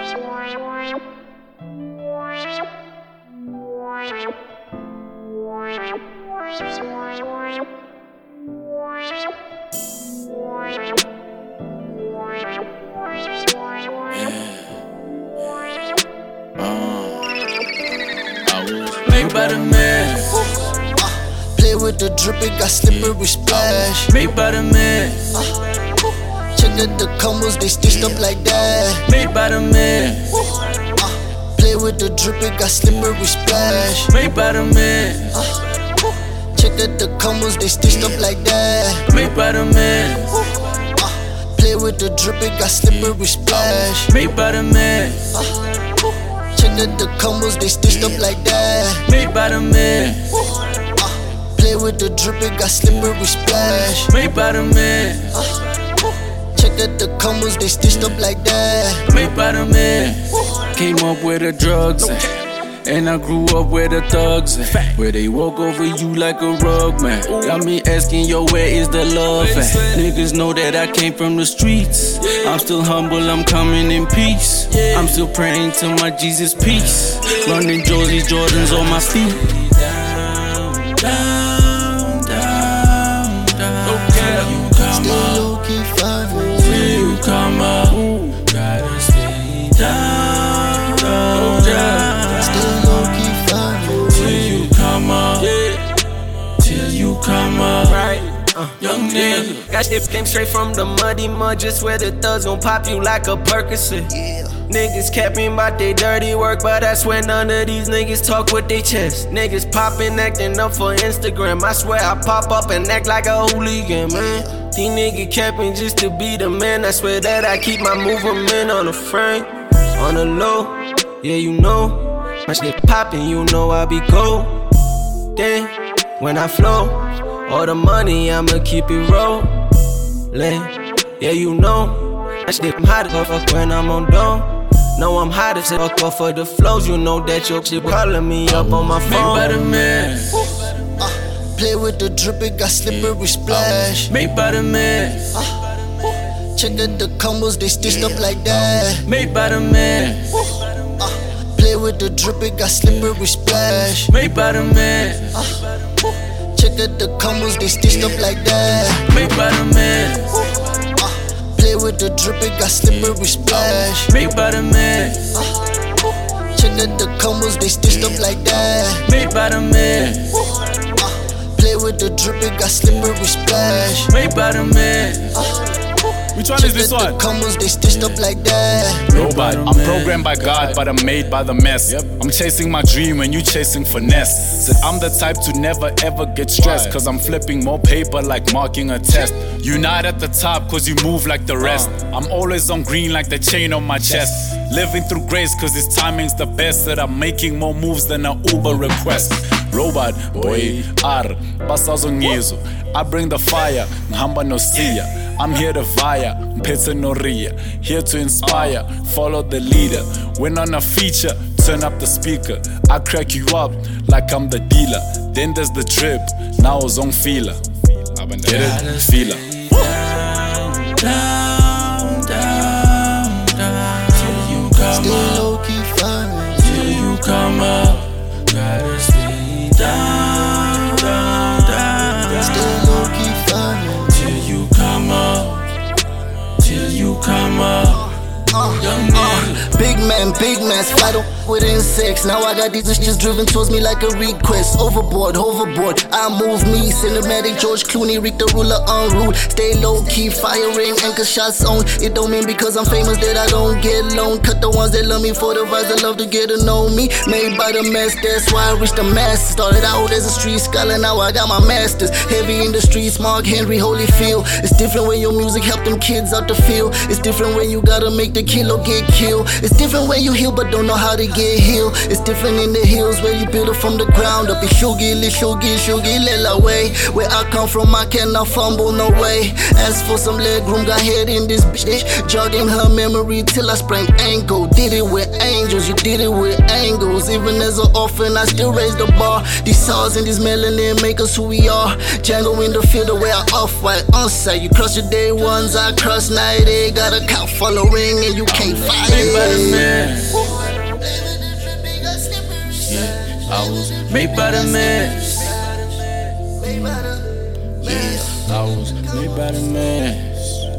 Made by the man. Play with the drip, it got slippery splash. Made by the man. Check out the combos, they stitched up like that. Made by the man. Play with the drip, it got slippery splash. Made by the man. Check out the combos, they stitched up like that. Made by the man. Play with the drip, it got slippery splash. Made by the man. Check out the combos, they stitched up like that. Made by the man. Play with the drip, it got slippery splash. Made by the man. Check out the combos, they stitched up like that. Made by the man. Came up with the drugs and I grew up with the thugs where they walk over you like a rug, man. Got me asking, yo, where is the love at? Niggas know that I came from the streets. I'm still humble, I'm coming in peace. I'm still praying to my Jesus peace. Running Josie Jordans on my feet. Down, down, down. Stay low key, fire. Till you come up, gotta stay down, down, down. Stay low key, fire. Till you come up, till you come up, right? Young nigga. That shit came straight from the muddy mud, just where the thugs gon' pop you like a Percocet. Yeah. Niggas capping about they dirty work, but I swear none of these niggas talk with they chest. Niggas popping, acting up for Instagram. I swear I pop up and act like a hooligan, man. These niggas capping just to be the man. I swear that I keep my movement on the frame, on the low. Yeah, you know, my shit popping, you know I be cold. Then when I flow, all the money I'ma keep it rollin'. Yeah, you know, that shit I'm hot as fuck when I'm on dome. Know I'm hot as fuck off of the flows. You know that your shit calling me up on my phone. Made by the man. Play with the drip, it got slippery splash. Made by the man. Check out the combos, they stitched up like that. Made by the man. Play with the drip, it got slippery splash. Made by the man. Check out the combos, they stitched up like that. Made by the man. Play with the drip, it got slippery splash. Made by the man. Check out the combos, they stitched up like that. Made by the man. Play with the drip, it got slippery splash. Made by the man. Which one is this Check out one? the combos, they stitched up like that. Robot. I'm programmed by God, but I'm made by the mess. I'm chasing my dream and you chasing finesse. Said I'm the type to never ever get stressed, cause I'm flipping more paper like marking a test. You not at the top cause you move like the rest. I'm always on green like the chain on my chest. Living through grace cause this timing's the best. That I'm making more moves than an Uber request. Robot, boy, basazo ngizo. I bring the fire, ngihamba nosiya. I'm here to via, mphethe noria. Here to inspire, follow the leader. When on a feature, turn up the speaker. I crack you up like I'm the dealer. Then there's the drip, now it's on feeler. Get it? Feeler. Down, down, down, down. Till you come Stay up, low key, fire. till you come up. Gotta stay down, down, down. Stay low key, fire. Till you come up, till you come up. Young nigga. Big man's fight with insects. Now I got these issues driven towards me like a request. Overboard, hoverboard, I move me. Cinematic George Clooney, Rick the ruler en route. Stay low key, firing, anchor shots on. It don't mean because I'm famous that I don't get loan. Cut the ones that love me for the vibes that love to get to know me. Made by the mess, that's why I reached the master. Started out as a street scholar, now I got my masters. Heavy in the streets, Mark Henry, Holyfield. It's different when your music help them kids out the field. It's different when you gotta make the kilo get killed. It's different when you heal but don't know how to get healed. It's different in the hills where you build it from the ground up. It's shugi, lela way. Where I come from, I cannot fumble, no way. As for some leg room, got head in this bitch. Jogging her memory till I sprained ankle. Did it with angels, you did it with angles. Even as an orphan, I still raise the bar. These stars and these melanin make us who we are. Django in the field, the way I off-white on site. You cross your day ones, I cross night. Got a cow following and you can't fight Made by the it. man. I was made by the mess. Yeah, I was made by the mess.